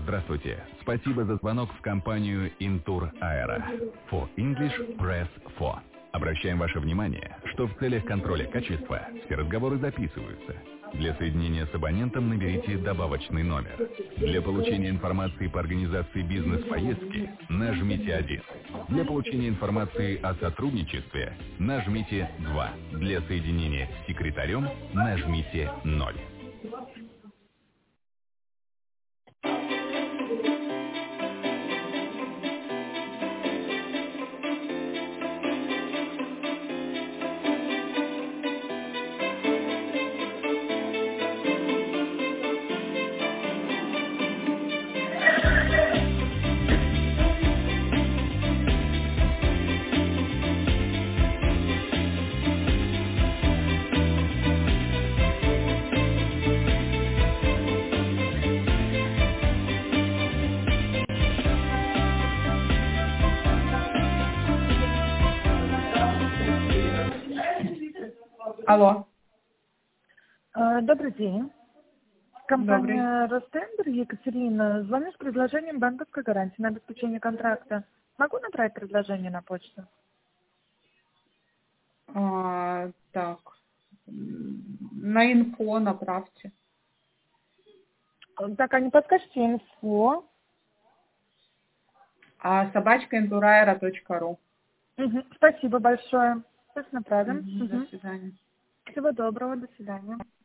Здравствуйте. Спасибо за звонок в компанию Intour Aero. For English, press 4. Обращаем ваше внимание, что в целях контроля качества все разговоры записываются. Для соединения с абонентом наберите добавочный номер. Для получения информации по организации бизнес-поездки нажмите 1. Для получения информации о сотрудничестве нажмите 2. Для соединения с секретарем нажмите 0. Алло. Добрый день. Компания Ростендер, Екатерина. Звоню с предложением банковской гарантии на обеспечение контракта. Могу направить предложение на почту? Так. На инфо направьте. Так, а не подскажете инфо? @intouraero.ru. Спасибо большое. Сейчас направим. До свидания. Всего доброго. До свидания.